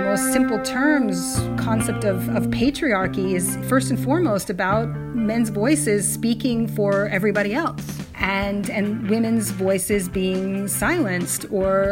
most simple terms, concept of patriarchy is first and foremost about men's voices speaking for everybody else, and women's voices being silenced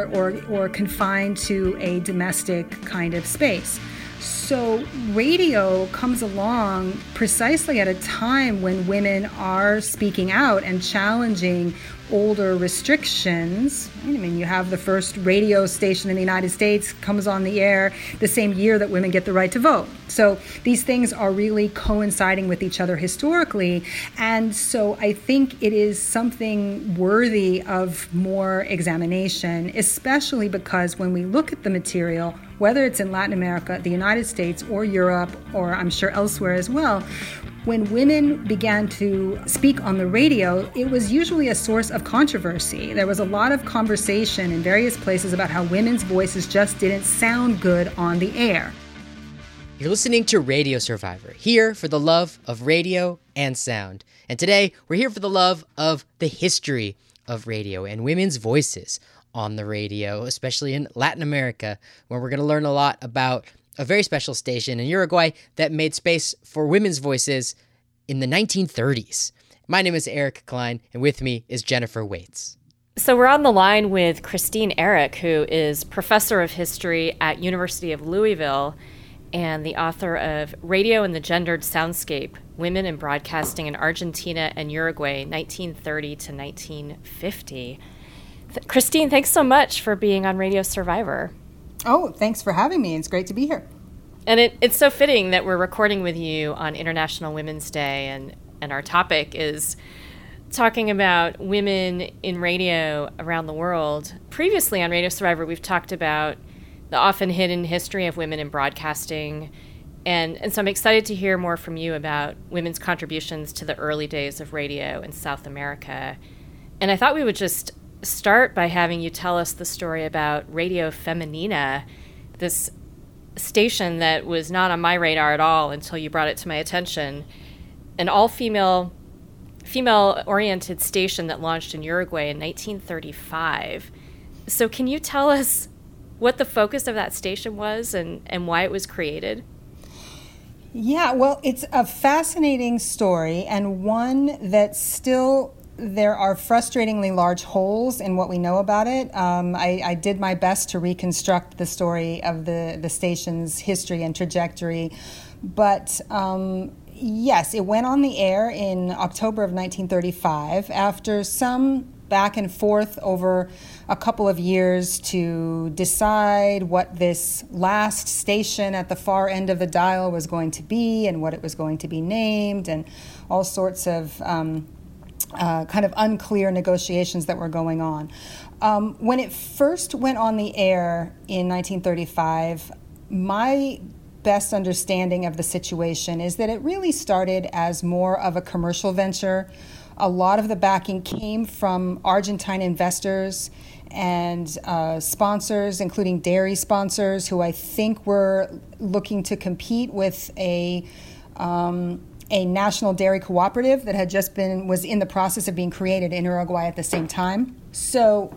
or confined to a domestic kind of space. So radio comes along precisely at a time when women are speaking out and challenging older restrictions. I mean, you have the first radio station in the United States comes on the air the same year that women get the right to vote. So these things are really coinciding with each other historically. And so I think it is something worthy of more examination, especially because when we look at the material, whether it's in Latin America, the United States, or Europe, or I'm sure elsewhere as well, when women began to speak on the radio, it was usually a source of controversy. There was a lot of conversation in various places about how women's voices just didn't sound good on the air. You're listening to Radio Survivor, here for the love of radio and sound. And today, we're here for the love of the history of radio and women's voices on the radio, especially in Latin America, where we're going to learn a lot about a very special station in Uruguay that made space for women's voices in the 1930s. My name is Eric Klein, and with me is Jennifer Waits. So we're on the line with Christine Ehret, who is professor of history at University of Louisville and the author of Radio and the Gendered Soundscape, Women in Broadcasting in Argentina and Uruguay, 1930 to 1950. Christine, thanks so much for being on Radio Survivor. Oh, thanks for having me. It's great to be here. And it's so fitting that we're recording with you on International Women's Day, and our topic is talking about women in radio around the world. Previously on Radio Survivor, we've talked about the often hidden history of women in broadcasting, and so I'm excited to hear more from you about women's contributions to the early days of radio in South America. And I thought we would just start by having you tell us the story about Radio Femenina, this station that was not on my radar at all until you brought it to my attention. An all-female, female-oriented station that launched in Uruguay in 1935. So can you tell us what the focus of that station was and why it was created? Yeah, well, it's a fascinating story, and one that still there are frustratingly large holes in what we know about it. I did my best to reconstruct the story of the station's history and trajectory. But yes, it went on the air in October of 1935 after some back and forth over a couple of years to decide what this last station at the far end of the dial was going to be and what it was going to be named, and all sorts of kind of unclear negotiations that were going on. When it first went on the air in 1935, my best understanding of the situation is that it really started as more of a commercial venture. A lot of the backing came from Argentine investors and sponsors, including dairy sponsors, who I think were looking to compete with a national dairy cooperative that had was in the process of being created in Uruguay at the same time. So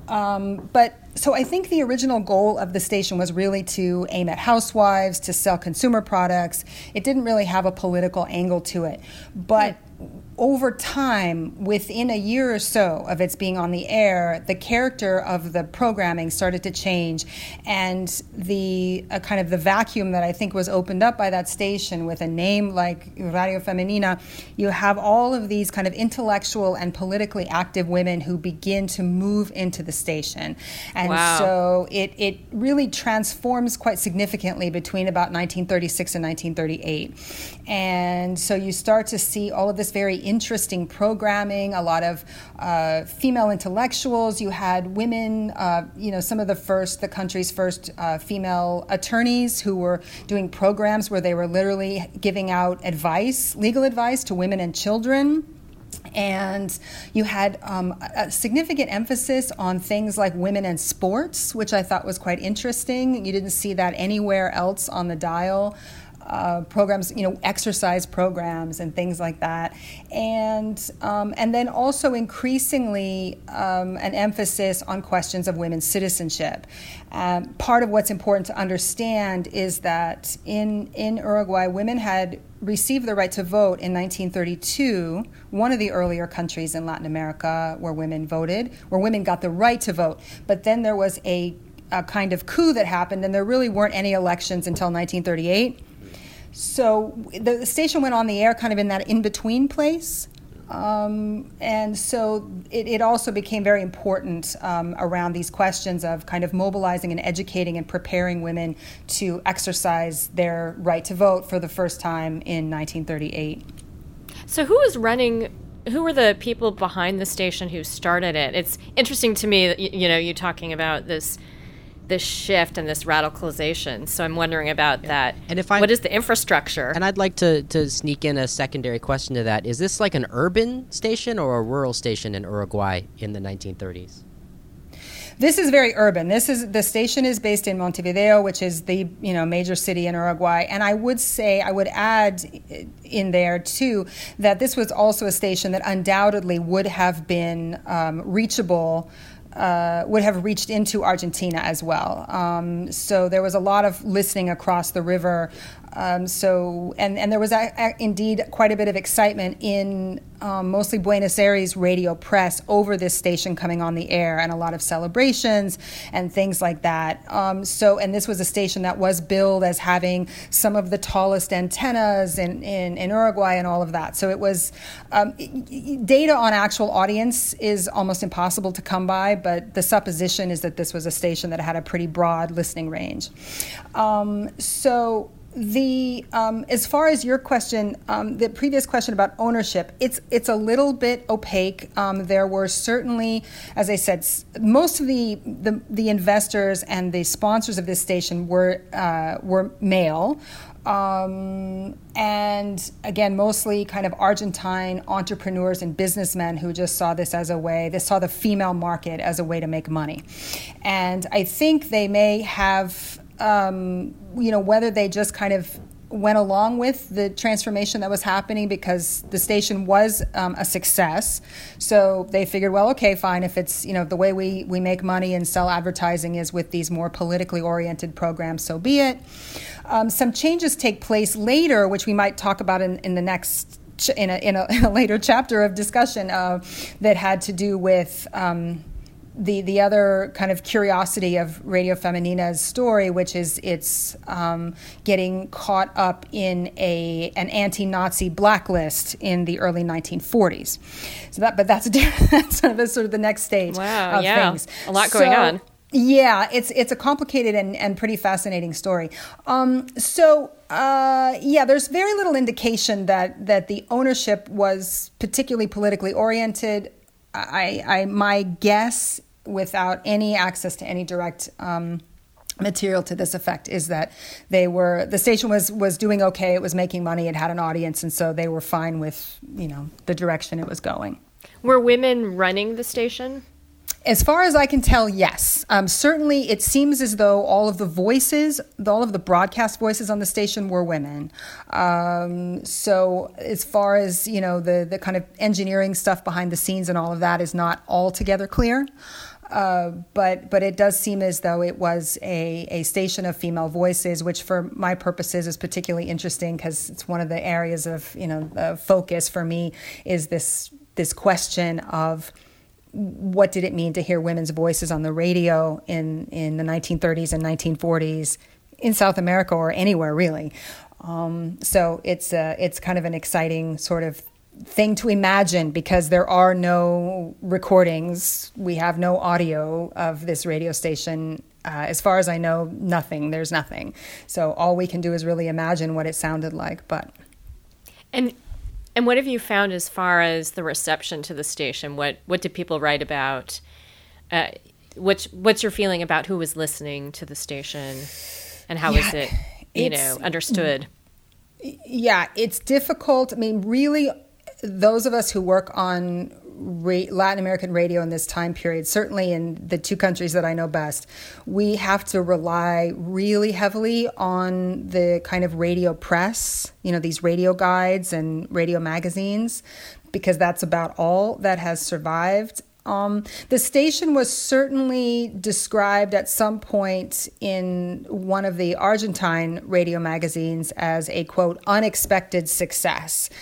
I think the original goal of the station was really to aim at housewives, to sell consumer products. It didn't really have a political angle to it. But over time, within a year or so of its being on the air, the character of the programming started to change, and the kind of the vacuum that I think was opened up by that station with a name like Radio Femenina, you have all of these kind of intellectual and politically active women who begin to move into the station. And wow. So it really transforms quite significantly between about 1936 and 1938. And so you start to see all of this very interesting programming, a lot of female intellectuals. You had women, some of the country's first female attorneys who were doing programs where they were literally giving out legal advice to women and children. And you had a significant emphasis on things like women and sports, which I thought was quite interesting. You didn't see that anywhere else on the dial. programs, exercise programs and things like that, and then also increasingly an emphasis on questions of women's citizenship. Part of what's important to understand is that in Uruguay, women had received the right to vote in 1932, one of the earlier countries in Latin America where women voted, where women got the right to vote. But then there was a kind of coup that happened, and there really weren't any elections until 1938. So the station went on the air kind of in that in-between place. And so it also became very important around these questions of kind of mobilizing and educating and preparing women to exercise their right to vote for the first time in 1938. So who were the people behind the station who started it? It's interesting to me that, you talking about this shift and this radicalization. So I'm wondering about that. And what is the infrastructure? And I'd like to sneak in a secondary question to that. Is this like an urban station or a rural station in Uruguay in the 1930s? This is very urban. The station is based in Montevideo, which is the major city in Uruguay. And I would add in there too that this was also a station that undoubtedly would have been reachable. Would have reached into Argentina as well. So there was a lot of listening across the river. And there was indeed quite a bit of excitement in mostly Buenos Aires radio press over this station coming on the air, and a lot of celebrations and things like that. And this was a station that was billed as having some of the tallest antennas in Uruguay and all of that. So it was data on actual audience is almost impossible to come by, but the supposition is that this was a station that had a pretty broad listening range. As far as your question, the previous question about ownership, it's a little bit opaque. There were certainly, as I said, most of the investors and the sponsors of this station were male. And again, mostly kind of Argentine entrepreneurs and businessmen who just saw this as they saw the female market as a way to make money. And I think they may have, whether they just kind of went along with the transformation that was happening because the station was a success. So they figured, well, okay, fine. If it's, the way we make money and sell advertising is with these more politically oriented programs, so be it. Some changes take place later, which we might talk about in the next, in a later chapter of discussion that had to do with the other kind of curiosity of Radio Feminina's story, which is it's getting caught up in an anti-Nazi blacklist in the early 1940s. So that's sort of the next stage of things. A lot going on. Yeah, it's a complicated and pretty fascinating story. There's very little indication that the ownership was particularly politically oriented. My guess, without any access to any direct material to this effect, is that the station was doing okay. It was making money. It had an audience, and so they were fine with the direction it was going. Were women running the station? As far as I can tell, yes. Certainly, it seems as though all of the broadcast voices on the station were women. So as far as, the kind of engineering stuff behind the scenes and all of that is not altogether clear. But it does seem as though it was a station of female voices, which for my purposes is particularly interesting because it's one of the areas of, focus for me is this question of what did it mean to hear women's voices on the radio in the 1930s and 1940s in South America or anywhere really. So it's kind of an exciting sort of thing to imagine because there are no recordings. We have no audio of this radio station. As far as I know, nothing. There's nothing. So all we can do is really imagine what it sounded like. And what have you found as far as the reception to the station? What did people write about? What's your feeling about who was listening to the station, and how is it, understood? Yeah, it's difficult. I mean, really, those of us who work on Latin American radio in this time period, certainly in the two countries that I know best, we have to rely really heavily on the kind of radio press, these radio guides and radio magazines, because that's about all that has survived. The station was certainly described at some point in one of the Argentine radio magazines as a, quote, unexpected success.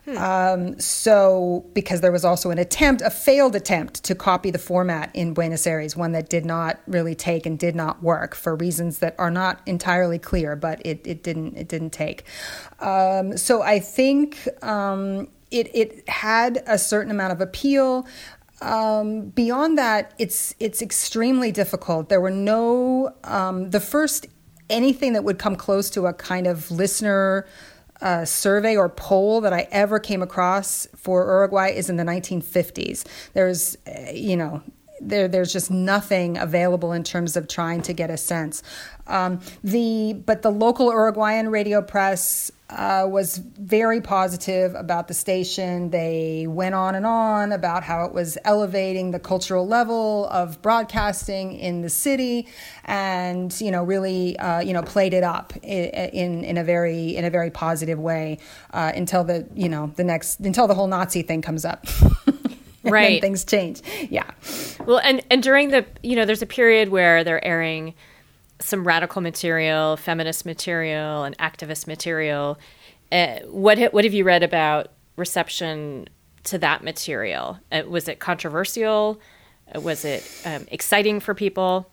So because there was also a failed attempt to copy the format in Buenos Aires, one that did not really take and did not work for reasons that are not entirely clear, but it didn't take. So I think it had a certain amount of appeal. Beyond that, it's extremely difficult. There were no, anything that would come close to a kind of listener survey or poll that I ever came across for Uruguay is in the 1950s. There's, there's just nothing available in terms of trying to get a sense. But the local Uruguayan radio press was very positive about the station. They went on and on about how it was elevating the cultural level of broadcasting in the city, and really played it up in a very positive way until the whole Nazi thing comes up. Right. And then things change. Yeah. Well, and during there's a period where they're airing some radical material, feminist material, and activist material. What have you read about reception to that material? Was it controversial? Was it exciting for people?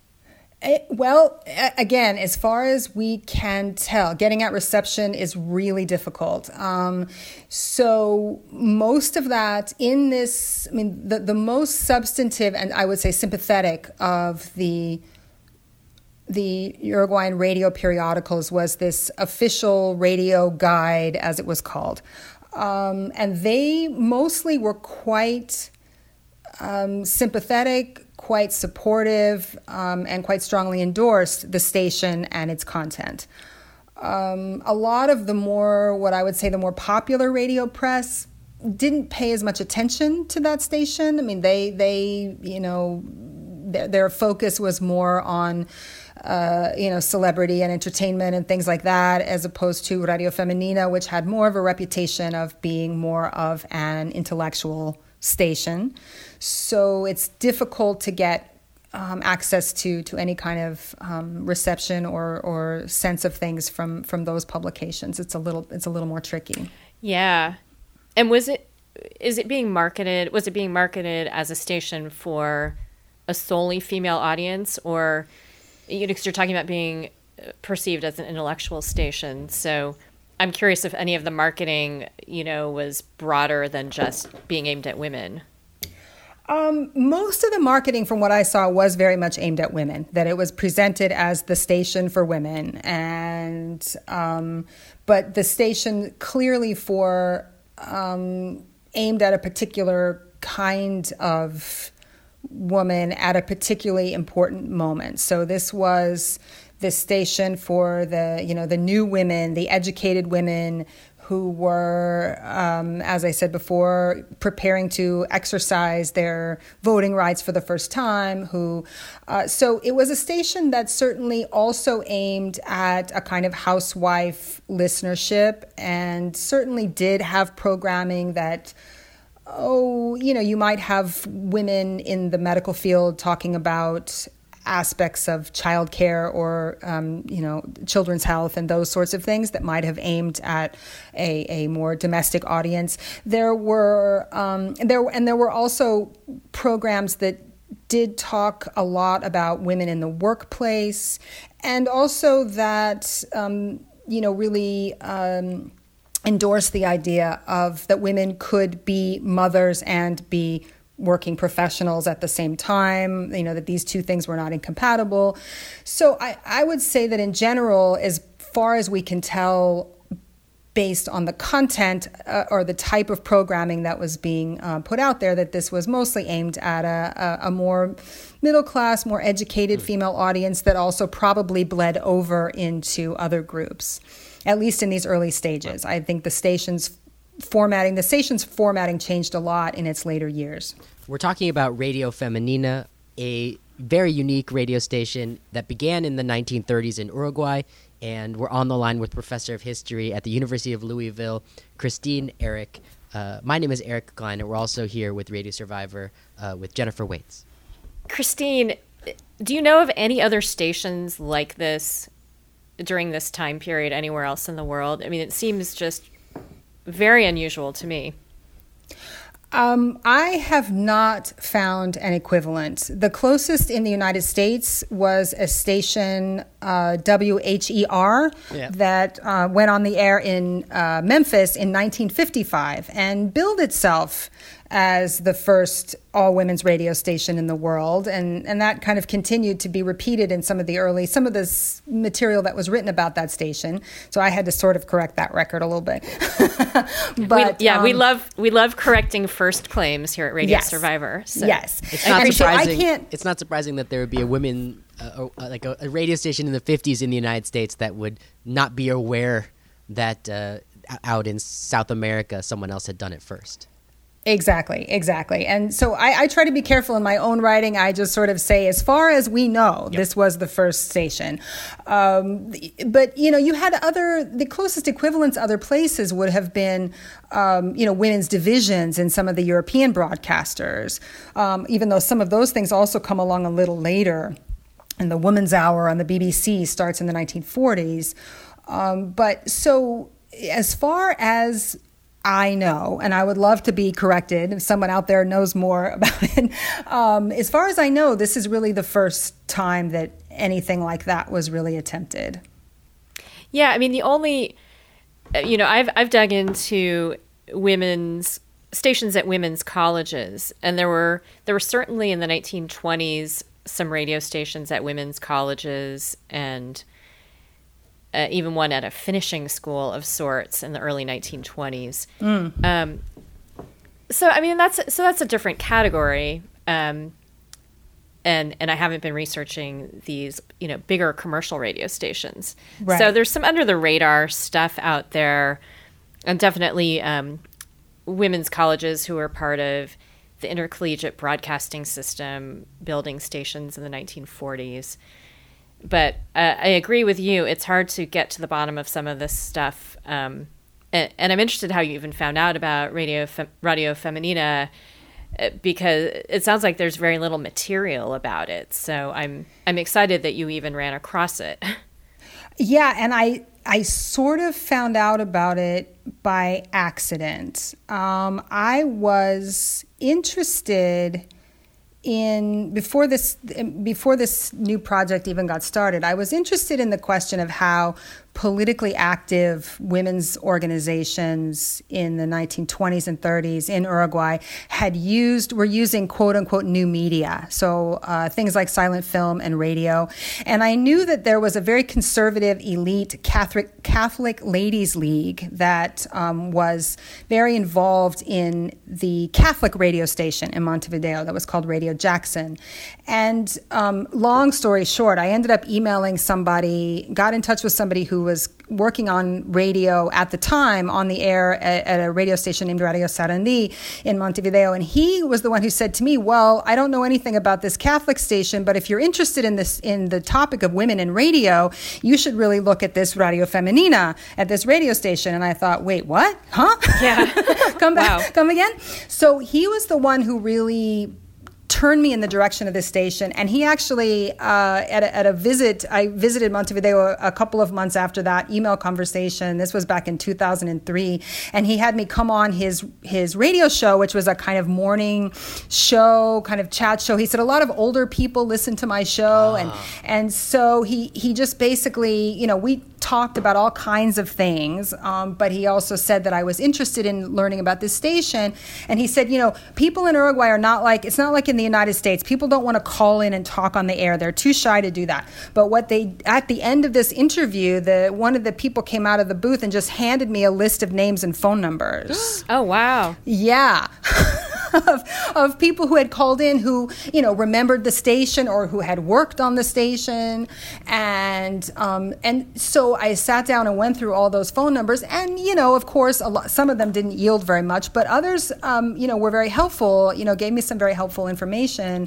Again, as far as we can tell, getting at reception is really difficult. So most of that in this, the most substantive and I would say sympathetic of the Uruguayan radio periodicals was this official radio guide, as it was called. And they mostly were quite sympathetic, quite supportive, and quite strongly endorsed the station and its content. A lot of the more popular radio press didn't pay as much attention to that station. Their focus was more on celebrity and entertainment and things like that, as opposed to Radio Femenina, which had more of a reputation of being more of an intellectual station. So it's difficult to get access to any kind of reception or sense of things from those publications. It's a little more tricky. Yeah. And was it being marketed as a station for a solely female audience, or because you're talking about being perceived as an intellectual station. So I'm curious if any of the marketing, was broader than just being aimed at women. Most of the marketing, from what I saw, was very much aimed at women, that it was presented as the station for women. And but the station clearly aimed at a particular kind of woman at a particularly important moment. So this was the station for the new women, the educated women who were, as I said before, preparing to exercise their voting rights for the first time. So it was a station that certainly also aimed at a kind of housewife listenership, and certainly did have programming that, you might have women in the medical field talking about aspects of childcare or, children's health and those sorts of things that might have aimed at a more domestic audience. There were also programs that did talk a lot about women in the workplace, and also that, really endorse the idea of that women could be mothers and be working professionals at the same time, that these two things were not incompatible. So I would say that in general, as far as we can tell, based on the content or the type of programming that was being put out there, that this was mostly aimed at a more middle-class, more educated female audience that also probably bled over into other groups, at least in these early stages. I think the station's formatting, the station's formatting changed a lot in its later years. We're talking about Radio Femenina, a very unique radio station that began in the 1930s in Uruguay. And we're on the line with Professor of History at the University of Louisville, Christine Ehret. My name is Eric Klein, and we're also here with Radio Survivor with Jennifer Waits. Christine, do you know of any other stations like this during this time period anywhere else in the world? I mean, it seems just very unusual to me. I have not found an equivalent. The closest in the United States was a station, WHER, that went on the air in Memphis in 1955 and billed itself as the first all-women's radio station in the world. And that kind of continued to be repeated in some of this material that was written about that station. So I had to sort of correct that record a little bit. But we love correcting first claims here at Radio Survivor. So. Yes. It's not surprising. It's not surprising that there would be a women, like a radio station in the 50s in the United States that would not be aware that out in South America someone else had done it first. Exactly. And so I try to be careful in my own writing. I just sort of say, as far as we know, this was the first station. But, you had the closest equivalents other places would have been, women's divisions in some of the European broadcasters, even though some of those things also come along a little later. And the Woman's Hour on the BBC starts in the 1940s. But so as far as I know, and I would love to be corrected if someone out there knows more about it. As far as I know, this is really the first time that anything like that was really attempted. Yeah, I mean, the only, I've dug into women's stations at women's colleges, and there were certainly in the 1920s some radio stations at women's colleges, and even one at a finishing school of sorts in the early 1920s. So I mean that's a different category, and I haven't been researching these bigger commercial radio stations. Right. So there's some under the radar stuff out there, and definitely women's colleges who are part of the intercollegiate broadcasting system building stations in the 1940s. But I agree with you. It's hard to get to the bottom of some of this stuff. And I'm interested how you even found out about Radio Femenina, because it sounds like there's very little material about it. So I'm excited that you even ran across it. Yeah, and I sort of found out about it by accident. I was interested before this new project even got started, I was interested in the question of how politically active women's organizations in the 1920s and 30s in Uruguay were using quote unquote new media. So things like silent film and radio. And I knew that there was a very conservative elite Catholic Ladies League that was very involved in the Catholic radio station in Montevideo that was called Radio Jackson. And long story short, I ended up emailing somebody, got in touch with somebody who was working on radio at the time on the air at a radio station named Radio Sarandí in Montevideo. And he was the one who said to me, well, I don't know anything about this Catholic station, but if you're interested in the topic of women in radio, you should really look at this Radio Femenina at this radio station. And I thought, wait, what? Huh? Yeah. Come back. Wow. Come again? So he was the one who really turned me in the direction of this station. And he actually, at a visit, I visited Montevideo a couple of months after that email conversation. This was back in 2003. And he had me come on his radio show, which was a kind of morning show, kind of chat show. He said a lot of older people listen to my show. And so he just basically, we talked about all kinds of things. But he also said that I was interested in learning about this station. And he said, people in Uruguay are it's not like in the United States. People don't want to call in and talk on the air. They're too shy to do that. But at the end of this interview, one of the people came out of the booth and just handed me a list of names and phone numbers. Oh, wow. Yeah. of people who had called in who, remembered the station or who had worked on the station. And so I sat down and went through all those phone numbers. And, of course, some of them didn't yield very much, but others, were very helpful, gave me some very helpful information.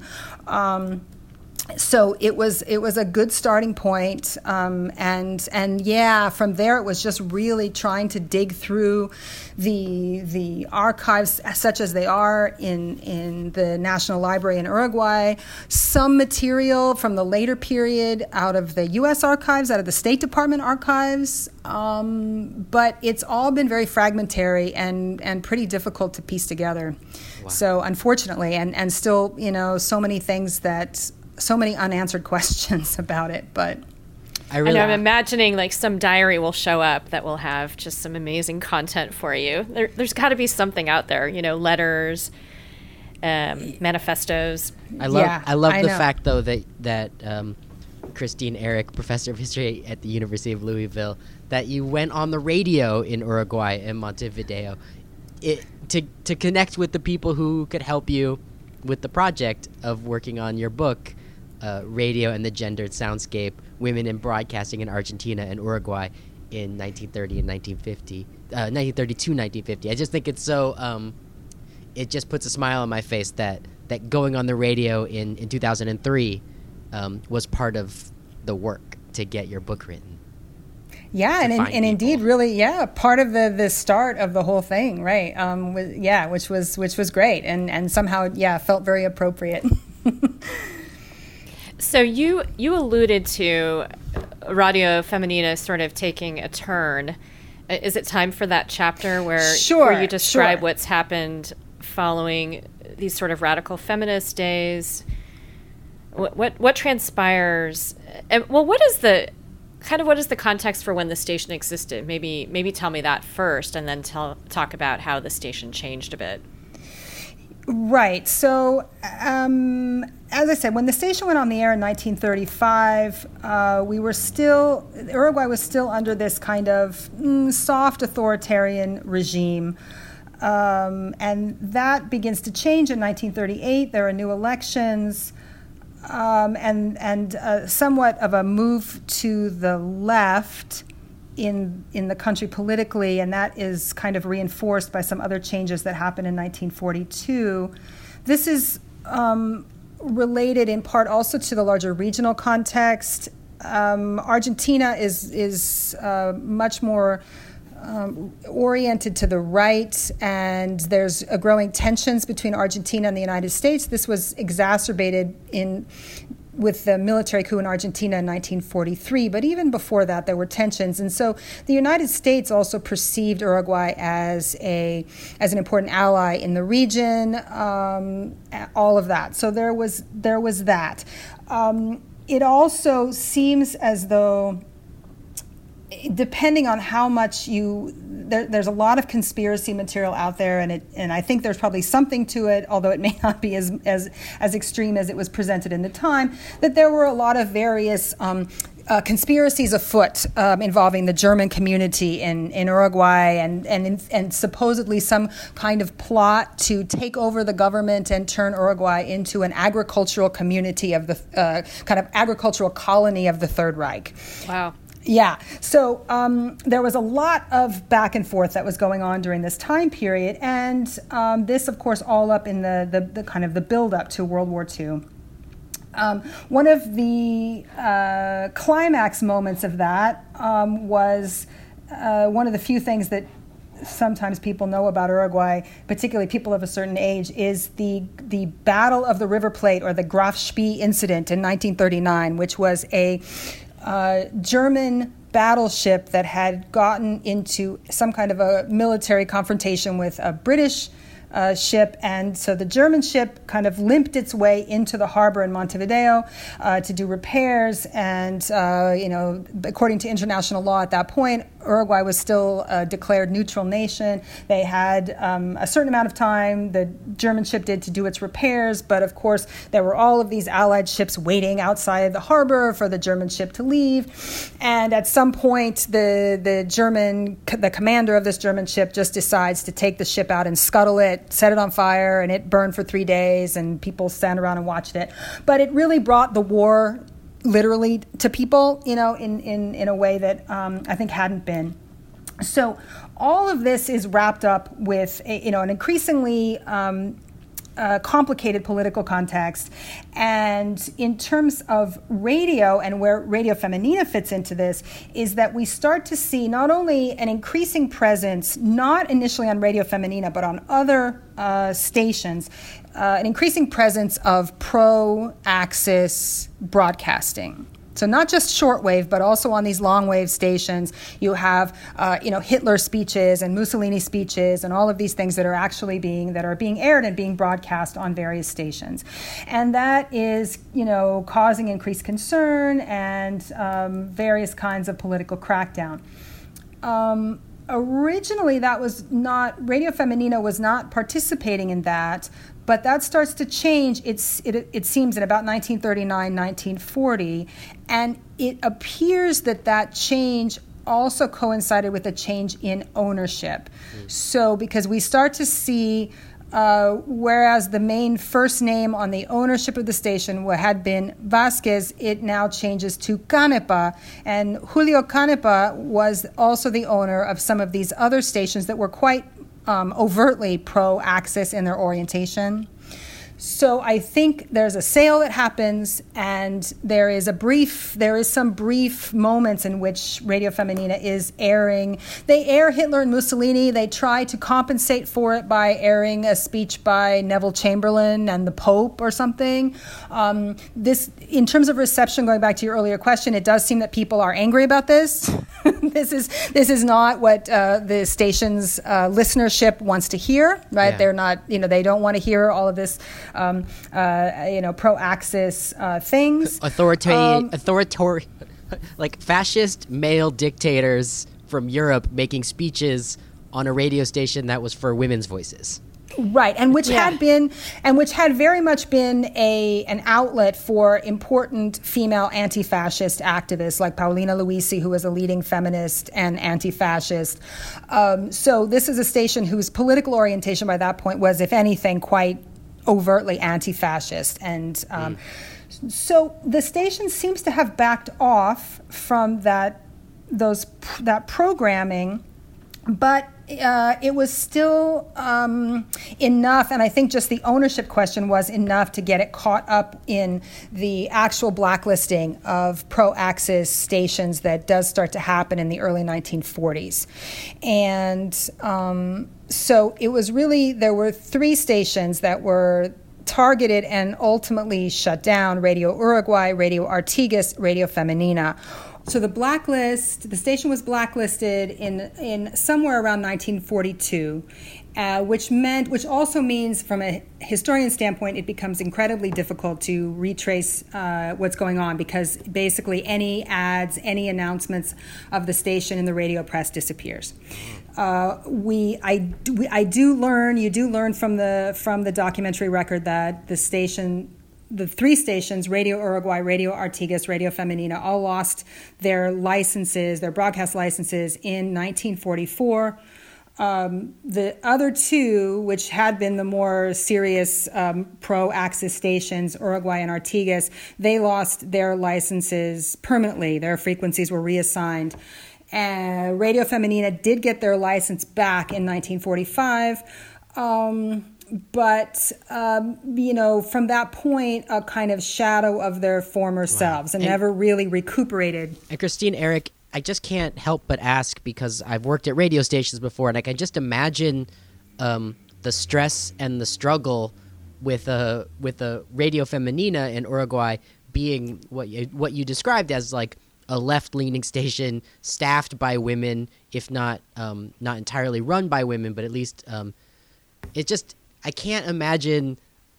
So it was a good starting point, and yeah, from there it was just really trying to dig through the archives such as they are in the National Library in Uruguay, some material from the later period out of the U.S. archives, out of the State Department archives, but it's all been very fragmentary and pretty difficult to piece together. Wow. So unfortunately, and still, so many things so many unanswered questions about it, but I'm imagining like some diary will show up that will have just some amazing content for you. There's got to be something out there, letters, manifestos. I love the fact though that Christine Eric, professor of history at the University of Louisville, that you went on the radio in Uruguay and Montevideo to connect with the people who could help you with the project of working on your book, Radio and the Gendered Soundscape, Women in Broadcasting in Argentina and Uruguay in 1930 and 1950, 1932, 1950. I just think it's so, it just puts a smile on my face that going on the radio in 2003 was part of the work to get your book written. Yeah, and indeed, really, part of the start of the whole thing, right? Which was great, and somehow, felt very appropriate. So you alluded to Radio Feminina sort of taking a turn. Is it time for that chapter where you describe what's happened following these sort of radical feminist days? What transpires? And, well, what is the context for when the station existed? Maybe tell me that first, and then talk about how the station changed a bit. Right. So, as I said, when the station went on the air in 1935, Uruguay was still under this kind of soft authoritarian regime. And that begins to change in 1938. There are new elections. And somewhat of a move to the left in the country politically, and that is kind of reinforced by some other changes that happened in 1942. This is related in part also to the larger regional context. Argentina is much more oriented to the right, and there's a growing tensions between Argentina and the United States. This was exacerbated with the military coup in Argentina in 1943, but even before that there were tensions, and so the United States also perceived Uruguay as an important ally in the region, all of that. So there was that. It also seems as though, depending on how much there's a lot of conspiracy material out there, and I think there's probably something to it, although it may not be as extreme as it was presented in the time, that there were a lot of various conspiracies afoot involving the German community in Uruguay, and supposedly some kind of plot to take over the government and turn Uruguay into an agricultural community of the kind of agricultural colony of the Third Reich. Wow. Yeah, so there was a lot of back and forth that was going on during this time period, and this, of course, all up in the kind of the build-up to World War II. One of the climax moments of that was one of the few things that sometimes people know about Uruguay, particularly people of a certain age, is the Battle of the River Plate, or the Graf Spee incident in 1939, which was a German battleship that had gotten into some kind of a military confrontation with a British ship, and so the German ship kind of limped its way into the harbor in Montevideo to do repairs, and according to international law at that point, Uruguay was still a declared neutral nation. They had a certain amount of time, the German ship did, to do its repairs, but of course there were all of these Allied ships waiting outside the harbor for the German ship to leave. And at some point, the commander of this German ship just decides to take the ship out and scuttle it, set it on fire, and it burned for 3 days, and people sat around and watched it. But it really brought the war literally to people, in a way that I think hadn't been. So all of this is wrapped up with an increasingly complicated political context. And in terms of radio and where Radio Femenina fits into this, is that we start to see not only an increasing presence, not initially on Radio Femenina, but on other stations, an increasing presence of pro-Axis broadcasting. So not just shortwave, but also on these long-wave stations, you have, Hitler speeches and Mussolini speeches and all of these things that are being aired and being broadcast on various stations. And that is, causing increased concern and various kinds of political crackdown. Originally, Radio Femenina was not participating in that, but that starts to change, it seems, in about 1939, 1940, and it appears that change also coincided with a change in ownership. So because we start to see, whereas the main first name on the ownership of the station had been Vasquez, it now changes to Canepa. And Julio Canepa was also the owner of some of these other stations that were quite overtly pro-Axis in their orientation. So I think there's a sale that happens, and there is some brief moments in which Radio Femenina is airing. They air Hitler and Mussolini. They try to compensate for it by airing a speech by Neville Chamberlain and the Pope or something. This, in terms of reception, going back to your earlier question, it does seem that people are angry about this. This is not what the station's listenership wants to hear, right? Yeah. They're not, they don't want to hear all of this, pro-Axis things. Authoritarian, like fascist male dictators from Europe making speeches on a radio station that was for women's voices. Right, and which had very much been an outlet for important female anti-fascist activists like Paulina Luisi, who was a leading feminist and anti-fascist. So this is a station whose political orientation by that point was, if anything, quite overtly anti-fascist. And so the station seems to have backed off from that programming, but it was still enough, and I think just the ownership question was enough to get it caught up in the actual blacklisting of pro-Axis stations that does start to happen in the early 1940s. And so it was really, there were 3 stations that were targeted and ultimately shut down: Radio Uruguay, Radio Artigas, Radio Femenina. So the station was blacklisted in somewhere around 1942, which also means, from a historian standpoint, it becomes incredibly difficult to retrace what's going on, because basically any ads, any announcements of the station in the radio press disappears. You do learn from the documentary record that the 3 stations, Radio Uruguay, Radio Artigas, Radio Femenina, all lost their broadcast licenses in 1944. The other 2, which had been the more serious pro-Axis stations, Uruguay and Artigas, they lost their licenses permanently. Their frequencies were reassigned. Radio Femenina did get their license back in 1945. But, from that point, a kind of shadow of their former selves, and never really recuperated. And Christine, Eric, I just can't help but ask, because I've worked at radio stations before, and I can just imagine the stress and the struggle with a Radio Femenina in Uruguay being what you described as like a left-leaning station staffed by women, if not entirely run by women, but at least I can't imagine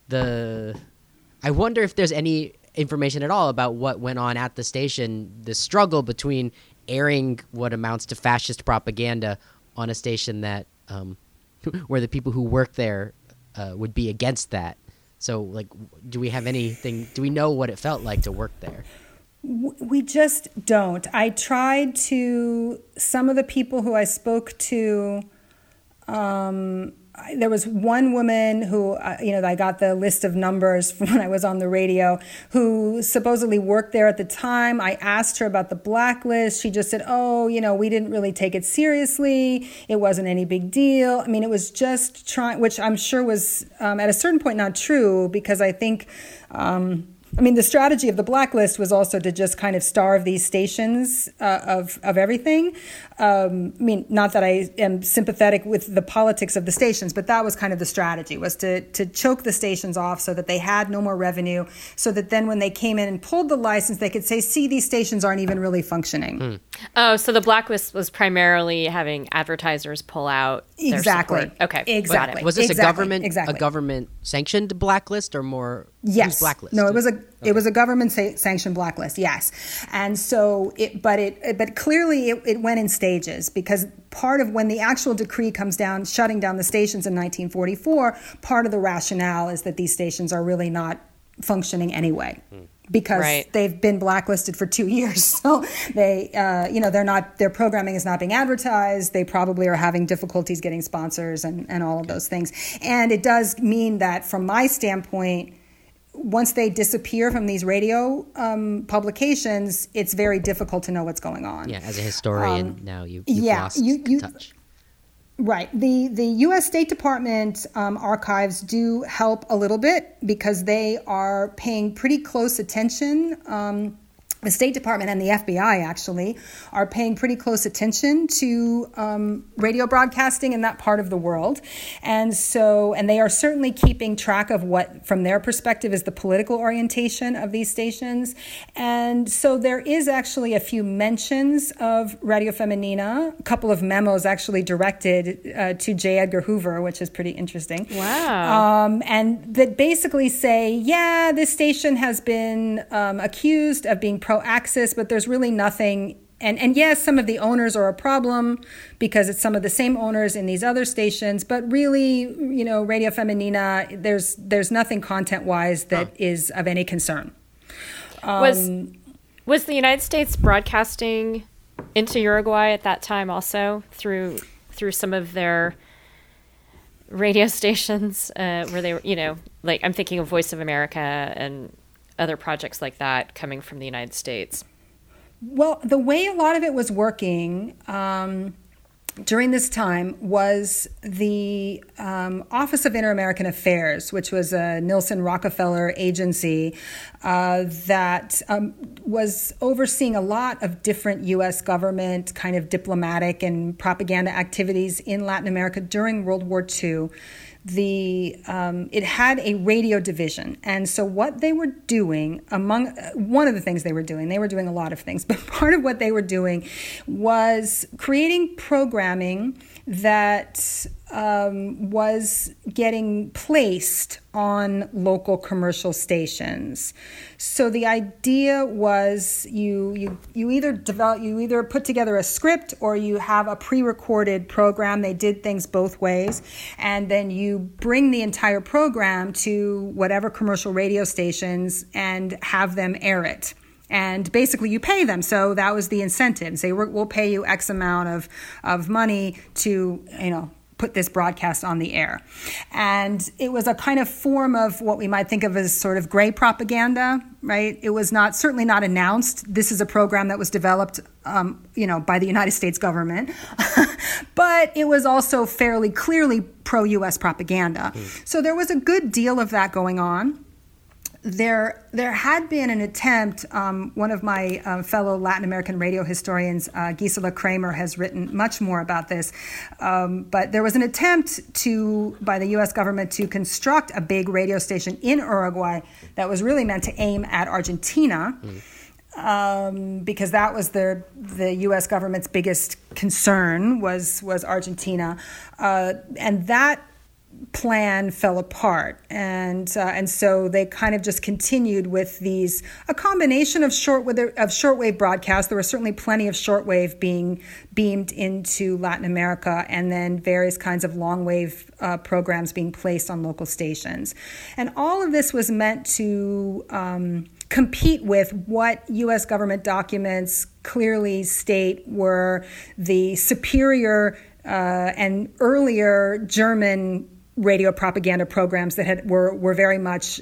I wonder if there's any information at all about what went on at the station, the struggle between airing what amounts to fascist propaganda on a station that where the people who work there would be against that. So, like, do we know what it felt like to work there? We just don't. I tried to, some of the people who I spoke to, there was one woman who, I got the list of numbers from when I was on the radio, who supposedly worked there at the time. I asked her about the blacklist. She just said, we didn't really take it seriously. It wasn't any big deal. I mean, it was just trying, which I'm sure was at a certain point not true, because I think... the strategy of the blacklist was also to just kind of starve these stations of everything. Not that I am sympathetic with the politics of the stations, but that was kind of the strategy, was to choke the stations off so that they had no more revenue, so that then when they came in and pulled the license, they could say, see, these stations aren't even really functioning. Oh, so the blacklist was primarily having advertisers pull out their support. Okay, exactly. Was this a government sanctioned blacklist or more? Yes. Blacklist? No, it was a government sanctioned blacklist. Yes, and so but clearly it went in stages, because part of when the actual decree comes down shutting down the stations in 1944, part of the rationale is that these stations are really not functioning anyway. Because they've been blacklisted for 2 years, so they, their programming is not being advertised. They probably are having difficulties getting sponsors and all of those things. And it does mean that, from my standpoint, once they disappear from these radio publications, it's very difficult to know what's going on. Yeah, as a historian, now you've lost touch. Right. The U.S. State Department archives do help a little bit, because they are paying pretty close attention. The State Department and the FBI actually are paying pretty close attention to radio broadcasting in that part of the world. And they are certainly keeping track of what, from their perspective, is the political orientation of these stations. And so there is actually a few mentions of Radio Femenina, a couple of memos actually directed to J. Edgar Hoover, which is pretty interesting. Wow. And that basically say, this station has been accused of being pro-Axis, but there's really nothing. And yes, some of the owners are a problem, because it's some of the same owners in these other stations. But really, Radio Femenina, there's nothing content-wise that is of any concern. Was the United States broadcasting into Uruguay at that time also through some of their radio stations where they were, like, I'm thinking of Voice of America and other projects like that coming from the United States? Well, the way a lot of it was working during this time was the Office of Inter-American Affairs, which was a Nielsen Rockefeller agency that was overseeing a lot of different U.S. government kind of diplomatic and propaganda activities in Latin America during World War II. It had a radio division, and so what they were doing, one of the things they were doing a lot of things, but part of what they were doing was creating programming that was getting placed on local commercial stations. So the idea was you either put together a script or you have a pre-recorded program. They did things both ways, and then you bring the entire program to whatever commercial radio stations and have them air it. And basically you pay them. So that was the incentive. Say, we'll pay you X amount of money to, put this broadcast on the air. And it was a kind of form of what we might think of as sort of gray propaganda, right? It was certainly not announced. This is a program that was developed, by the United States government. But it was also fairly clearly pro-U.S. propaganda. So there was a good deal of that going on. There had been an attempt, one of my fellow Latin American radio historians, Gisela Kramer, has written much more about this, but there was an attempt by the U.S. government to construct a big radio station in Uruguay that was really meant to aim at Argentina, because that was the U.S. government's biggest concern was Argentina, and that plan fell apart, and so they kind of just continued with a combination of shortwave broadcasts. There were certainly plenty of shortwave being beamed into Latin America, and then various kinds of longwave programs being placed on local stations, and all of this was meant to compete with what U.S. government documents clearly state were the superior and earlier German radio propaganda programs that were very much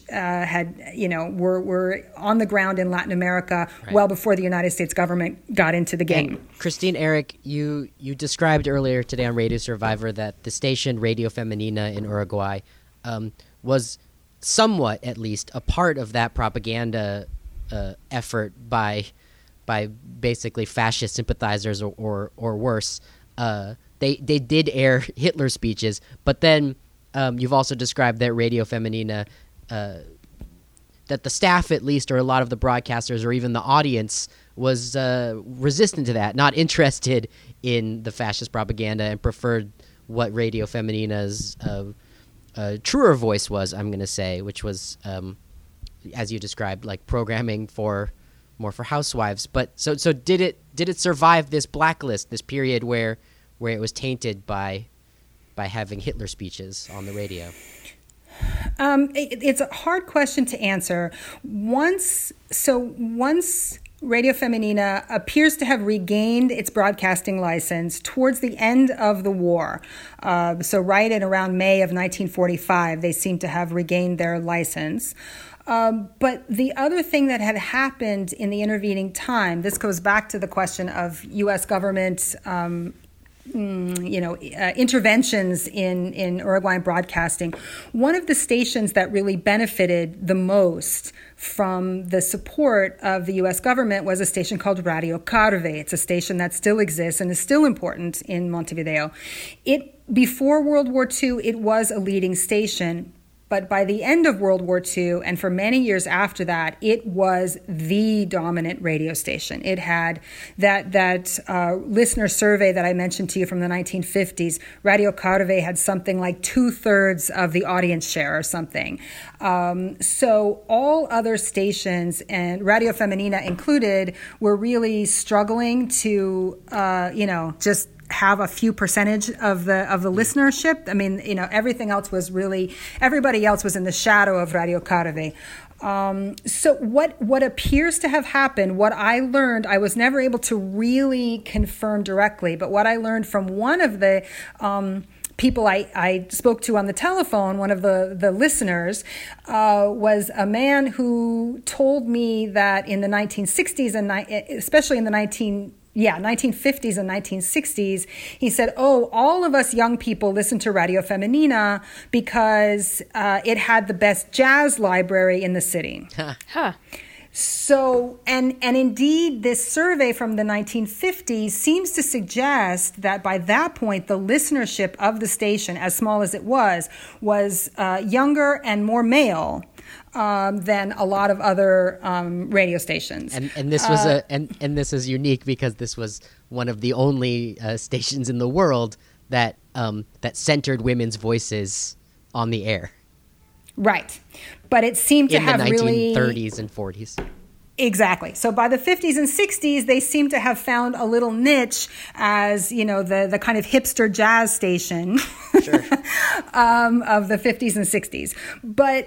were on the ground in Latin America well before the United States government got into the game. And Christine, Eric, you described earlier today on Radio Survivor that the station Radio Femenina in Uruguay was somewhat, at least, a part of that propaganda effort by basically fascist sympathizers or worse. They did air Hitler speeches, but then you've also described that Radio Femenina, that the staff at least, or a lot of the broadcasters, or even the audience, was resistant to that, not interested in the fascist propaganda, and preferred what Radio Femenina's truer voice was, I'm going to say, which was, as you described, like programming more for housewives. But so did it survive this blacklist, this period where it was tainted by having Hitler speeches on the radio? It's a hard question to answer. Once Radio Femenina appears to have regained its broadcasting license towards the end of the war, so right at around May of 1945, they seem to have regained their license. But the other thing that had happened in the intervening time, this goes back to the question of U.S. government interventions in Uruguayan broadcasting. One of the stations that really benefited the most from the support of the U.S. government was a station called Radio Carve. It's a station that still exists and is still important in Montevideo. Before World War II, it was a leading station. But by the end of World War II, and for many years after that, it was the dominant radio station. It had that listener survey that I mentioned to you from the 1950s. Radio Carve had something like 2/3 of the audience share or something. So all other stations, and Radio Femenina included, were really struggling to, just have a few percentage of the listenership. I mean, everything else was everybody else was in the shadow of Radio Carve. So what appears to have happened, what I learned, I was never able to really confirm directly, but what I learned from one of the people I spoke to on the telephone, one of the listeners, was a man who told me that in the 1960s and especially in the 1950s and 1960s, he said, all of us young people listened to Radio Femenina because it had the best jazz library in the city. Huh. So, and indeed, this survey from the 1950s seems to suggest that by that point, the listenership of the station, as small as it was younger and more male than a lot of other radio stations. And this was and this is unique because this was one of the only stations in the world that centered women's voices on the air. Right. But it seemed to have really... In the 1930s and 40s. Exactly. So by the 50s and 60s, they seem to have found a little niche as, the kind of hipster jazz station Sure. Of the 50s and 60s. But,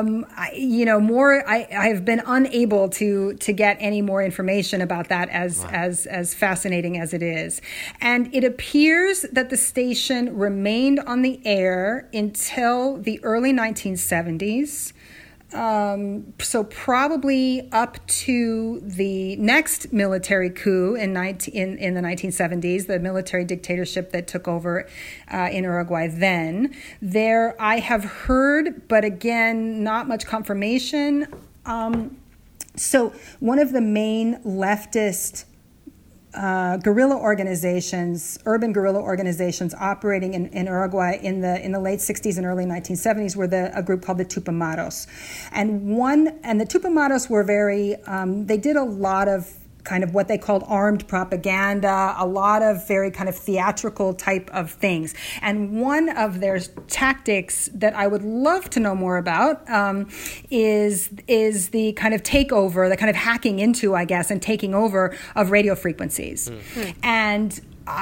I've been unable to get any more information about that as fascinating as it is. And it appears that the station remained on the air until the early 1970s. So probably up to the next military coup in the 1970s, the military dictatorship that took over in Uruguay then. There I have heard, but again, not much confirmation. So one of the main leftist guerrilla organizations, urban guerrilla organizations operating in Uruguay in the late 60s and early 1970s were a group called the Tupamaros. And the Tupamaros were they did a lot of kind of what they called armed propaganda, a lot of very kind of theatrical type of things. And one of their tactics that I would love to know more about is the kind of takeover, the kind of hacking into, I guess, and taking over of radio frequencies. And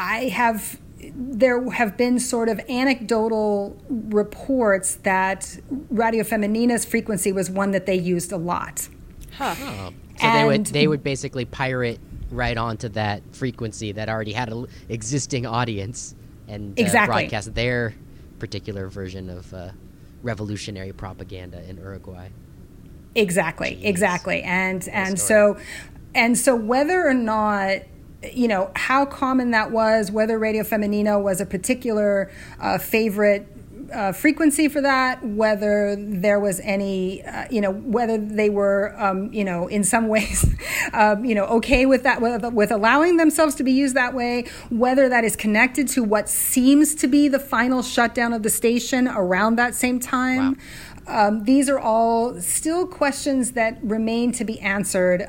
there have been sort of anecdotal reports that Radio Femenina's frequency was one that they used a lot. Oh. So they would basically pirate right onto that frequency that already had an existing audience and broadcast their particular version of revolutionary propaganda in Uruguay. Exactly. And so whether or not, how common that was, whether Radio Femenina was a particular favorite frequency for that, whether there was any, whether they were, in some ways, okay with that, with allowing themselves to be used that way, whether that is connected to what seems to be the final shutdown of the station around that same time. Wow. These are all still questions that remain to be answered.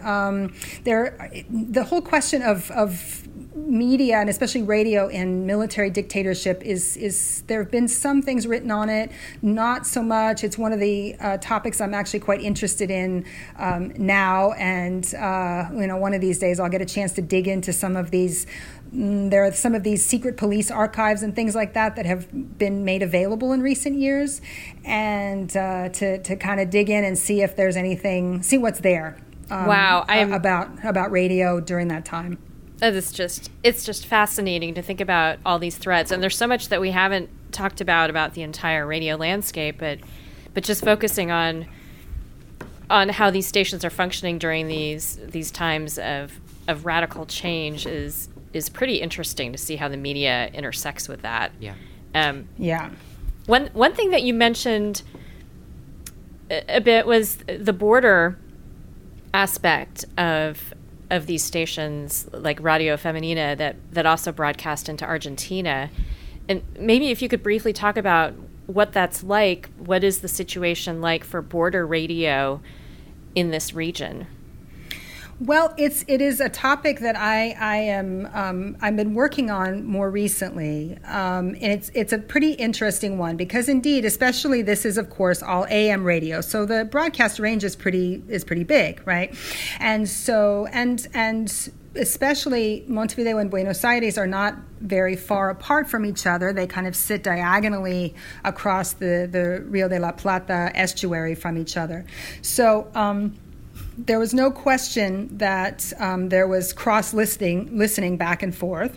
The whole question of media, and especially radio in military dictatorship, is there have been some things written on it, not so much. It's one of the topics I'm actually quite interested in now, and one of these days I'll get a chance to dig into some of these. There are some of these secret police archives and things like that have been made available in recent years, and to kind of dig in and see if there's anything, see what's there. About radio during that time. It's just fascinating to think about all these threads, and there's so much that we haven't talked about the entire radio landscape, but just focusing on how these stations are functioning during these times of radical change is pretty interesting to see how the media intersects with that. Yeah. One thing that you mentioned a bit was the border aspect of these stations, like Radio Femenina, that also broadcast into Argentina. And maybe if you could briefly talk about what that's like, what is the situation like for border radio in this region? Well, it is a topic that I've been working on more recently, and it's a pretty interesting one because indeed, especially this is of course all AM radio, so the broadcast range is pretty big, right? And so and especially Montevideo and Buenos Aires are not very far apart from each other. They kind of sit diagonally across the Rio de la Plata estuary from each other. So there was no question that there was listening back and forth.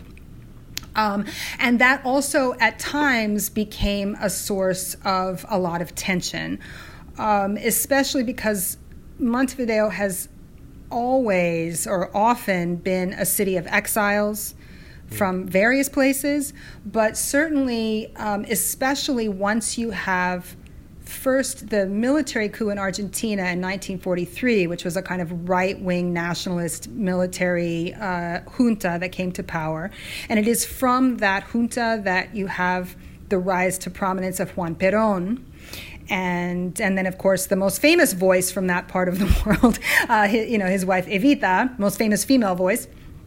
And that also at times became a source of a lot of tension, especially because Montevideo has always or often been a city of exiles from various places, but certainly, especially once you have first the military coup in Argentina in 1943, which was a kind of right-wing nationalist military junta that came to power. And it is from that junta that you have the rise to prominence of Juan Perón. And then, of course, the most famous voice from that part of the world, his wife Evita, most famous female voice.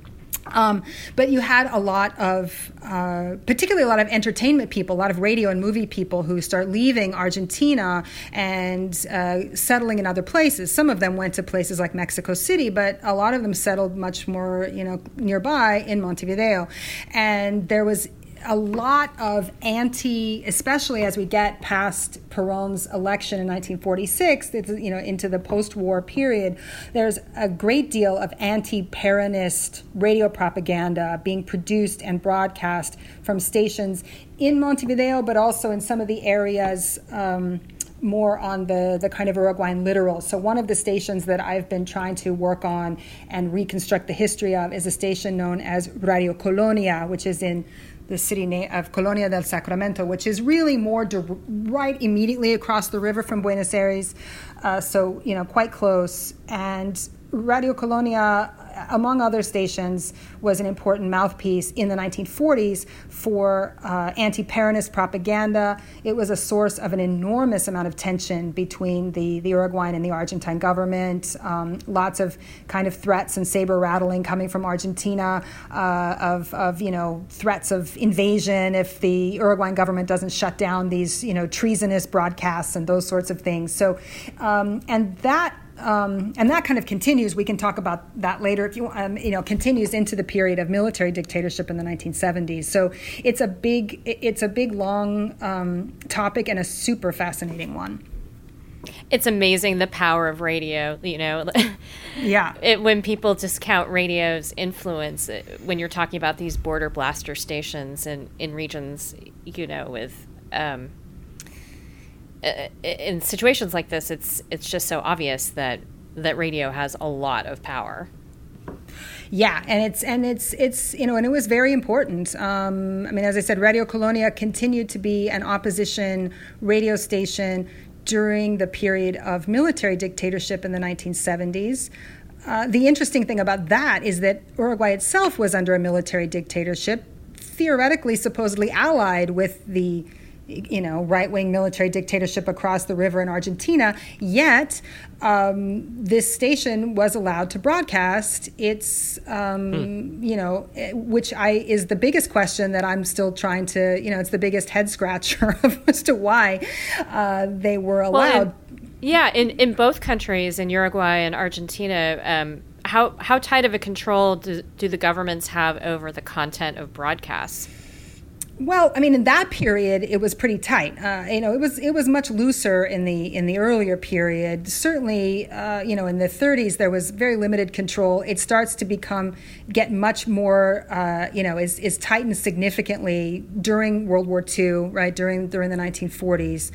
But you had a lot of, particularly a lot of entertainment people, a lot of radio and movie people who start leaving Argentina and settling in other places. Some of them went to places like Mexico City, but a lot of them settled much more, nearby in Montevideo. And there was a lot of especially as we get past Perón's election in 1946, into the post-war period, there's a great deal of anti-Peronist radio propaganda being produced and broadcast from stations in Montevideo, but also in some of the areas more on the kind of Uruguayan littoral. So one of the stations that I've been trying to work on and reconstruct the history of is a station known as Radio Colonia, which is in the city of Colonia del Sacramento, which is really more right immediately across the river from Buenos Aires, so quite close. And Radio Colonia, among other stations, was an important mouthpiece in the 1940s for anti-Peronist propaganda. It was a source of an enormous amount of tension between the Uruguayan and the Argentine government. Lots of kind of threats and saber rattling coming from Argentina of threats of invasion if the Uruguayan government doesn't shut down these treasonous broadcasts and those sorts of things. So and that kind of continues. We can talk about that later. If you continues into the period of military dictatorship in the 1970s. So it's a big, long topic and a super fascinating one. It's amazing the power of radio. Yeah. When people discount radio's influence, when you're talking about these border blaster stations in regions, with. In situations like this, it's just so obvious that radio has a lot of power. Yeah, and it was very important. As I said, Radio Colonia continued to be an opposition radio station during the period of military dictatorship in the 1970s. The interesting thing about that is that Uruguay itself was under a military dictatorship, theoretically, supposedly allied with the right-wing military dictatorship across the river in Argentina, yet this station was allowed to broadcast its, which is the biggest question that I'm still trying to, it's the biggest head scratcher as to why they were allowed. In both countries, in Uruguay and Argentina, how tight of a control do the governments have over the content of broadcasts? Well, in that period, it was pretty tight. It was much looser in the earlier period. Certainly, in the 30s, there was very limited control. It starts to get much more, is tightened significantly during World War II, right, during the 1940s.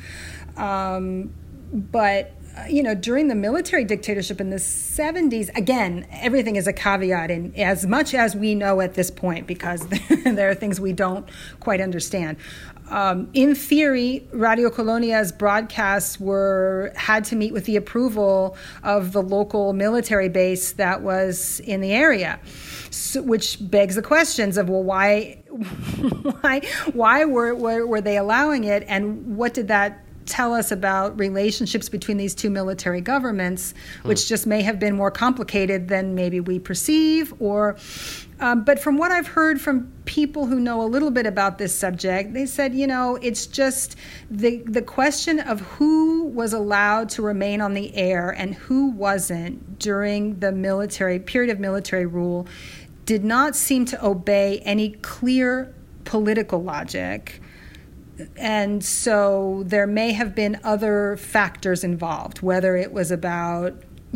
But during the military dictatorship in the 70s, again, everything is a caveat in as much as we know at this point, because there are things we don't quite understand. In theory, Radio Colonia's broadcasts had to meet with the approval of the local military base that was in the area, which begs the questions of, well, why were they allowing it, and what did that tell us about relationships between these two military governments, which just may have been more complicated than maybe we perceive, but from what I've heard from people who know a little bit about this subject, they said, it's just the question of who was allowed to remain on the air and who wasn't during the period of military rule did not seem to obey any clear political logic. And so there may have been other factors involved, whether it was about,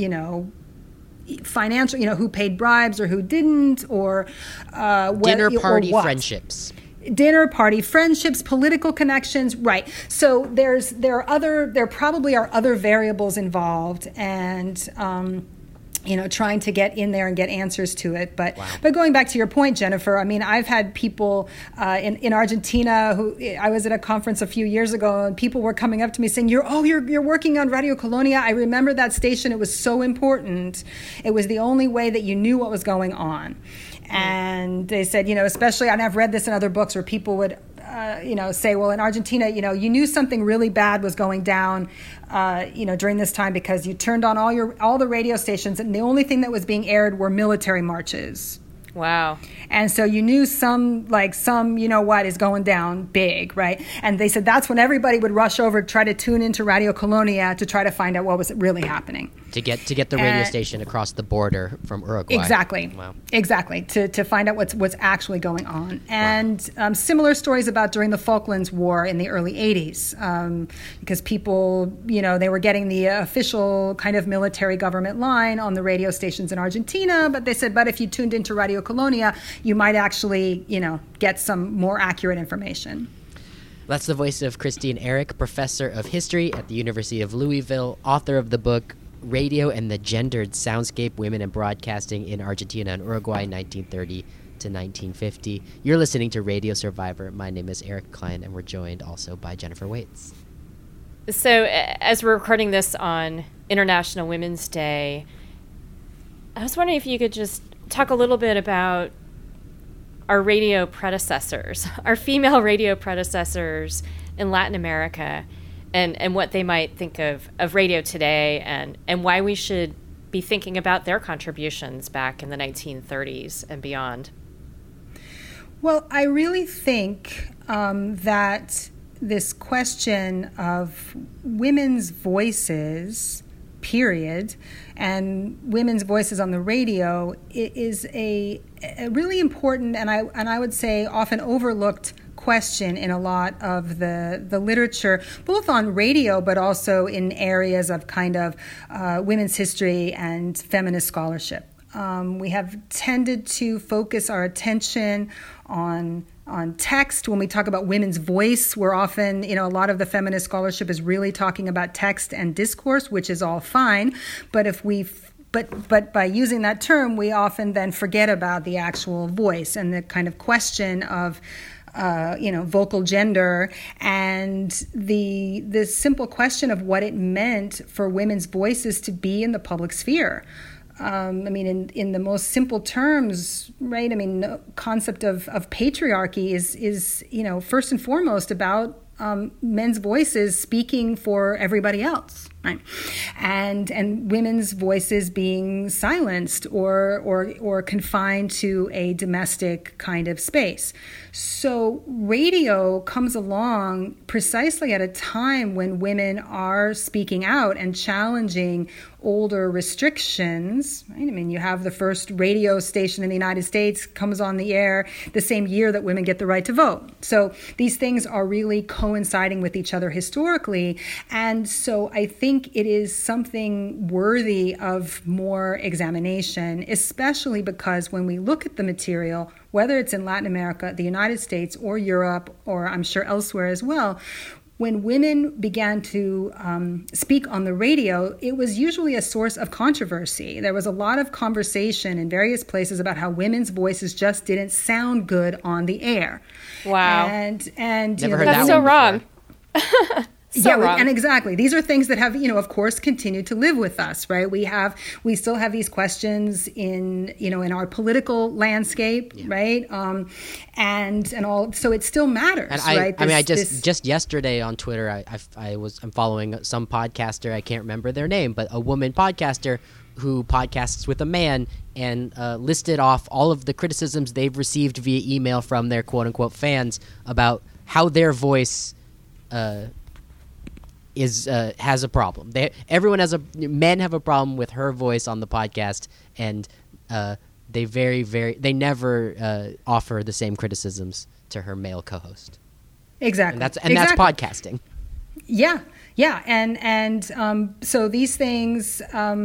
financial, who paid bribes or who didn't, or dinner party friendships. Dinner party friendships, political connections, right? So there probably are other variables involved, and trying to get in there and get answers to it. But going back to your point, Jennifer, I've had people in Argentina I was at a conference a few years ago, and people were coming up to me saying, you're working on Radio Colonia. I remember that station. It was so important. It was the only way that you knew what was going on. And they said, especially, and I've read this in other books where people would say, well, in Argentina, you knew something really bad was going down, during this time because you turned on all the radio stations, and the only thing that was being aired were military marches. Wow. And so you knew some is going down big, right? And they said that's when everybody would rush over to try to tune into Radio Colonia to try to find out what was really happening. To get the radio station across the border from Uruguay. Exactly. Wow. Exactly. To find out what's actually going on. And similar stories about during the Falklands War in the early 80s, because people, they were getting the official kind of military government line on the radio stations in Argentina, but they said, but if you tuned into Radio Colonia, you might actually, get some more accurate information. That's the voice of Christine Ehret, professor of history at the University of Louisville, author of the book Radio and the Gendered Soundscape, Women in Broadcasting in Argentina and Uruguay, 1930 to 1950. You're listening to Radio Survivor. My name is Eric Klein, and we're joined also by Jennifer Waits. So as we're recording this on International Women's Day, I was wondering if you could just talk a little bit about our radio predecessors, our female radio predecessors in Latin America, and what they might think of radio today, and why we should be thinking about their contributions back in the 1930s and beyond. Well, I really think that this question of women's voices, period, and women's voices on the radio is a really important and I would say often overlooked question in a lot of the literature, both on radio but also in areas of kind of women's history and feminist scholarship. We have tended to focus our attention on text. When we talk about women's voice, we're often, a lot of the feminist scholarship is really talking about text and discourse, which is all fine. But but by using that term, we often then forget about the actual voice and the kind of question of vocal gender and the simple question of what it meant for women's voices to be in the public sphere. In the most simple terms, right? The concept of patriarchy is first and foremost about men's voices speaking for everybody else, right? And women's voices being silenced or confined to a domestic kind of space. So radio comes along precisely at a time when women are speaking out and challenging older restrictions, right? You have the first radio station in the United States comes on the air the same year that women get the right to vote. So these things are really coinciding with each other historically. And so I think it is something worthy of more examination, especially because when we look at the material, whether it's in Latin America, the United States, or Europe, or I'm sure elsewhere as well, when women began to speak on the radio, it was usually a source of controversy. There was a lot of conversation in various places about how women's voices just didn't sound good on the air. Wow. And Never heard that's that so one wrong. Wrong. And exactly. These are things that have, of course, continued to live with us, right? We still have these questions in our political landscape, right? And all. So it still matters, and right? Just yesterday on Twitter, I'm following some podcaster. I can't remember their name, but a woman podcaster who podcasts with a man and listed off all of the criticisms they've received via email from their quote unquote fans about how their voice has a problem. Men have a problem with her voice on the podcast, and they never offer the same criticisms to her male co-host. Exactly. And that's podcasting. Yeah, and so these things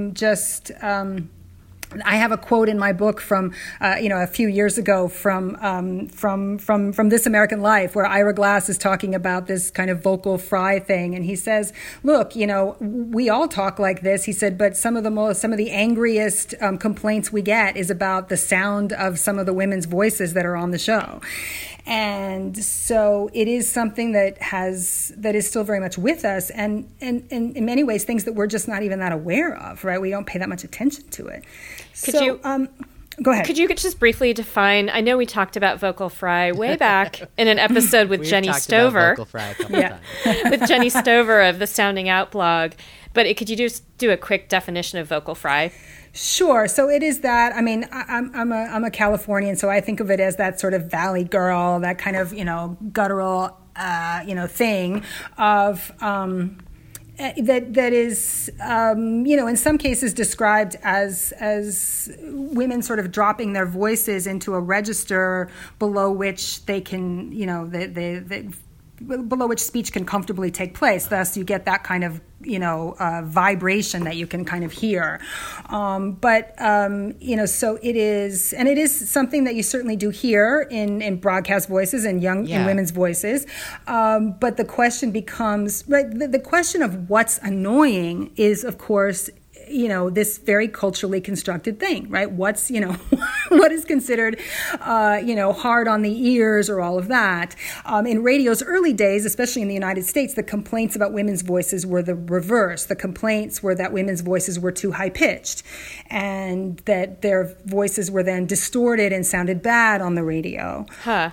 I have a quote in my book from a few years ago from This American Life, where Ira Glass is talking about this kind of vocal fry thing, and he says, "Look, we all talk like this." He said, "But some of the angriest complaints we get is about the sound of some of the women's voices that are on the show." And so it is something that is still very much with us, and in many ways things that we're just not even that aware of, right? We don't pay that much attention to it. Go ahead. Could you just briefly define? I know we talked about vocal fry way back in an episode with Jenny Stover. Vocal fry a couple times. With Jenny Stover of the Sounding Out blog. But could you just do a quick definition of vocal fry? Sure. So it is that. I'm a Californian, so I think of it as that sort of valley girl, that kind of guttural thing of. That is, in some cases described as women sort of dropping their voices into a register below which they can, below which speech can comfortably take place. Thus, you get that kind of, vibration that you can kind of hear. So it is, and it is something that you certainly do hear in broadcast voices and in women's voices. But the question becomes, right, the question of what's annoying is, of course, this very culturally constructed thing, right? What's, what is considered, hard on the ears or all of that. In radio's early days, especially in the United States, the complaints about women's voices were the reverse. The complaints were that women's voices were too high-pitched and that their voices were then distorted and sounded bad on the radio.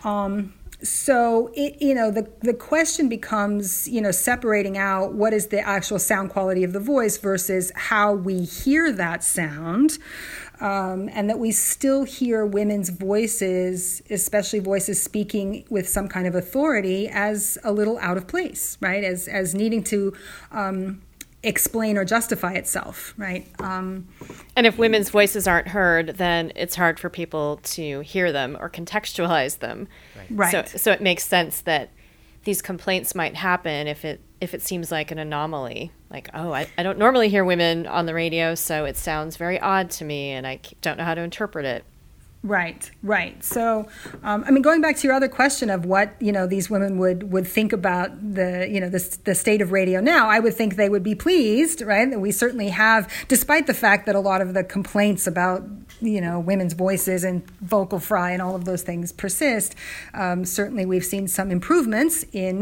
So the question becomes, separating out what is the actual sound quality of the voice versus how we hear that sound, and that we still hear women's voices, especially voices speaking with some kind of authority, as a little out of place, right? As needing to explain or justify itself, right? And if women's voices aren't heard, then it's hard for people to hear them or contextualize them. Right. So it makes sense that these complaints might happen if it seems like an anomaly. Like, I don't normally hear women on the radio, so it sounds very odd to me, and I don't know how to interpret it. Right. So, going back to your other question of what, these women would think about the state of radio now, I would think they would be pleased, right? That we certainly have, despite the fact that a lot of the complaints about, women's voices and vocal fry and all of those things persist. Certainly we've seen some improvements in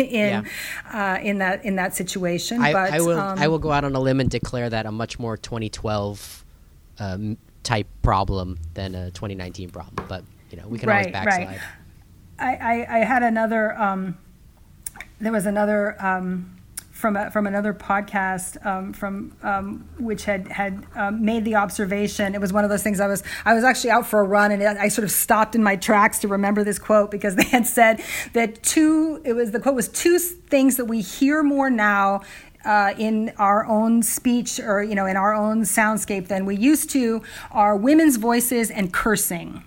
that situation. I will go out on a limb and declare that a much more 2012 type problem than a 2019 problem, but we can always backslide. I had another there was another from another podcast from which had made the observation. It was one of those things. I was actually out for a run, and I sort of stopped in my tracks to remember this quote, because they had said that the quote was two things that we hear more now in our own speech, or in our own soundscape, than we used to, are women's voices and cursing.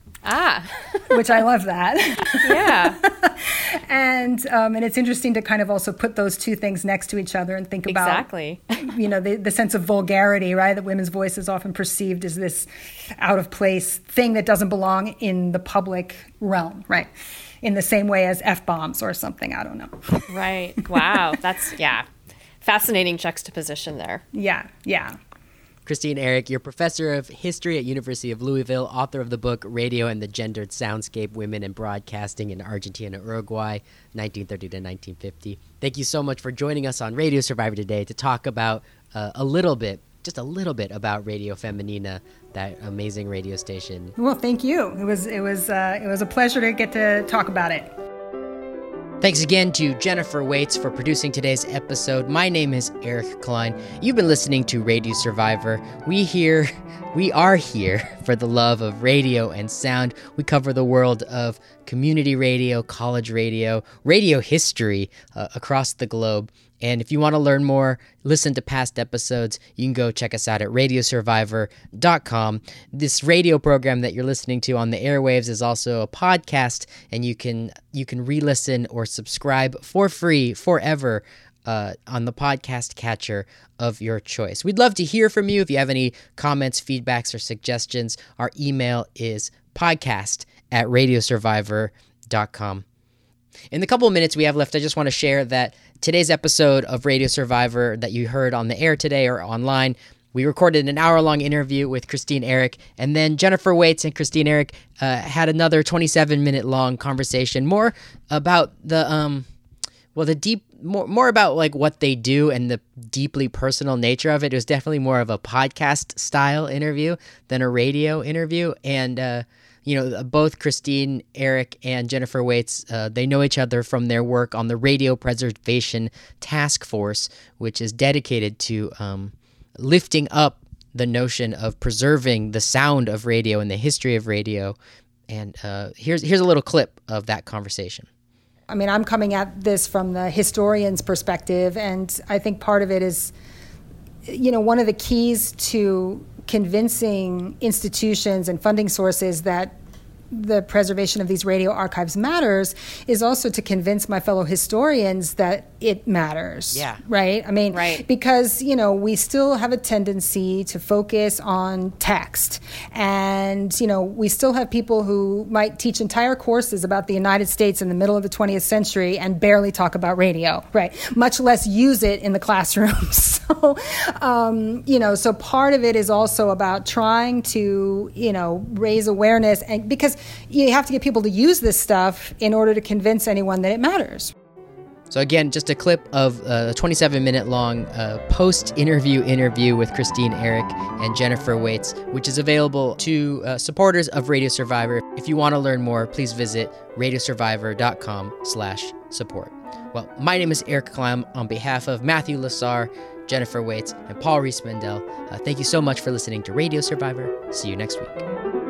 Which I love that. Yeah. And it's interesting to kind of also put those two things next to each other and think about exactly the sense of vulgarity, right? That women's voice is often perceived as this out of place thing that doesn't belong in the public realm, right? In the same way as F-bombs or something. I don't know. Right. Wow. That's fascinating juxtaposition there. Yeah. Christine Ehret, you're professor of history at University of Louisville, author of the book Radio and the Gendered Soundscape, Women in Broadcasting in Argentina, Uruguay, 1930 to 1950. Thank you so much for joining us on Radio Survivor today to talk about just a little bit about Radio Femenina, that amazing radio station. Well, thank you. It was a pleasure to get to talk about it. Thanks again to Jennifer Waits for producing today's episode. My name is Eric Klein. You've been listening to Radio Survivor. We are here for the love of radio and sound. We cover the world of community radio, college radio history across the globe. And if you want to learn more, listen to past episodes, you can go check us out at radiosurvivor.com. This radio program that you're listening to on the airwaves is also a podcast, and you can re-listen or subscribe for free forever on the podcast catcher of your choice. We'd love to hear from you. If you have any comments, feedbacks, or suggestions, our email is podcast@radiosurvivor.com. In the couple of minutes we have left, I just want to share that today's episode of Radio Survivor that you heard on the air today or online, we recorded an hour-long interview with Christine Ehret, and then Jennifer Waits and Christine Ehret had another 27-minute-long conversation, more about more about like what they do and the deeply personal nature of it. It was definitely more of a podcast-style interview than a radio interview, and both Christine Ehret and Jennifer Waits, they know each other from their work on the Radio Preservation Task Force, which is dedicated to lifting up the notion of preserving the sound of radio and the history of radio. And here's a little clip of that conversation. I mean, I'm coming at this from the historian's perspective, and I think part of it is, one of the keys to convincing institutions and funding sources that the preservation of these radio archives matters is also to convince my fellow historians that it matters. Yeah. Right? I mean, Right. because, we still have a tendency to focus on text. And, we still have people who might teach entire courses about the United States in the middle of the 20th century and barely talk about radio, right? Much less use it in the classroom. So, so part of it is also about trying to, raise awareness, and because you have to get people to use this stuff in order to convince anyone that it matters. So again, just a clip of a 27-minute long post-interview with Christine Ehret and Jennifer Waitz, which is available to supporters of Radio Survivor. If you want to learn more, please visit radiosurvivor.com/support. Well, my name is Eric Klein on behalf of Matthew Lasar, Jennifer Waitz, and Paul Rees-Mendel. Thank you so much for listening to Radio Survivor. See you next week.